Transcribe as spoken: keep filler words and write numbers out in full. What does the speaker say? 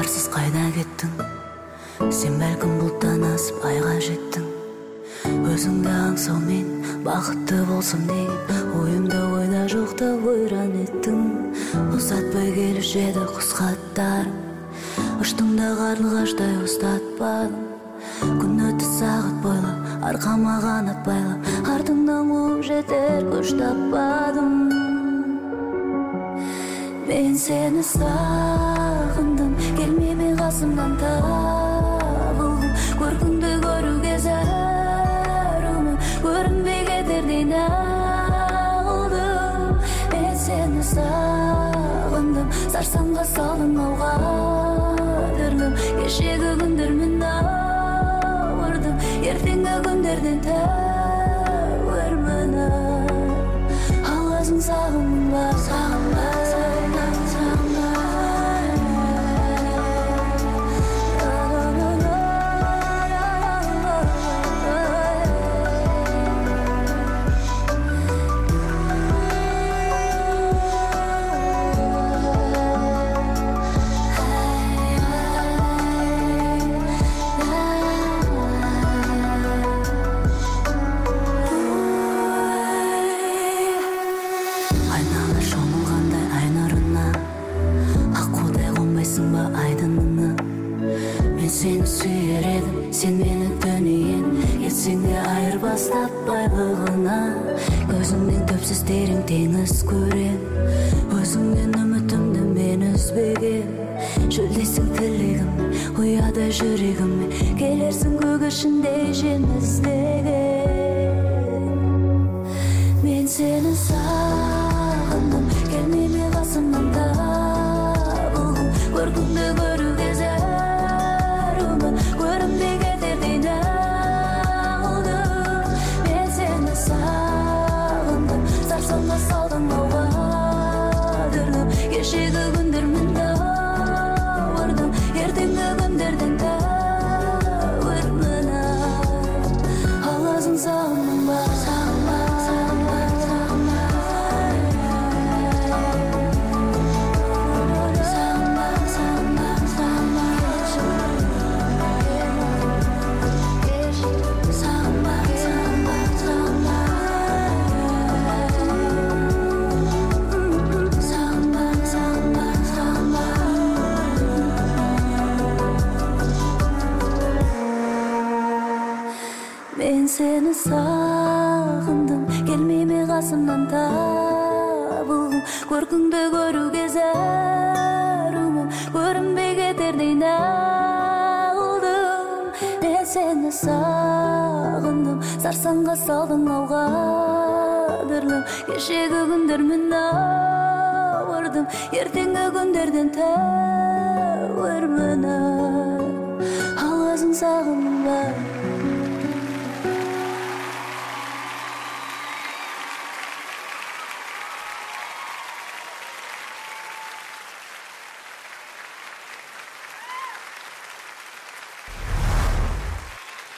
хабарсыз кайда кеттиң? Сен бәлкім бұлттан асып айға жеттің. Өзіңді аңсау мен бақытты болсам деген ойымда ойда жоқта ойран еттің. Ұзатпай келіп жеді құс хаттарың, ұштыңда қарлығаштай ұстатпадың. Күн өтті сағат бойлап, арқама қанат байлап, артыңнан қуып жетер күш таппадым. Мен сені сағындым, келмеме қасымнан табылдым. Көркіңді көруге зәрумын, көрінбей кетердей нағылдым. Мен сені сағындым, сарсаңға салдың ауға дірмім. Кешегі күндермен ауырдым, ертеңгі күндерден тәуірмін. Аласың сағынба, сағынба, сені сүйер едім, сен мені дүниен кетсең де айырбас таппайлығына. Көзіңнен төпсіз терең теңіз көрем, өзіңнен үмітімді мен үзбеген. Шөлдесің тілегім, ұяда жүрегім, келерсің көк ішінде жем іздеген. Мен сені сағындым, келмеме қасымнан табылдым. Көркіңді көруге зәрумын, көрінбей кетердей нағылдым. Мен сені сағындым, сарсаңға салдың ауға дірдім. Кешегі күндермен ауырдым, ертеңгі күндерден тәуірмін. Аласың сағынба, сағынба, сағынба, сағынба. Мен сені сағындым, келмеме қасымнан табылдым. Көркіңді көруге зәрумын, көрінбей кетердей нағылдым. Мен сені сағындым, сарсаңға салдың ауға дірдім. Кешегі күндермен ауырдым, ертеңгі күндерден тәуірмін. Аласың сағынба.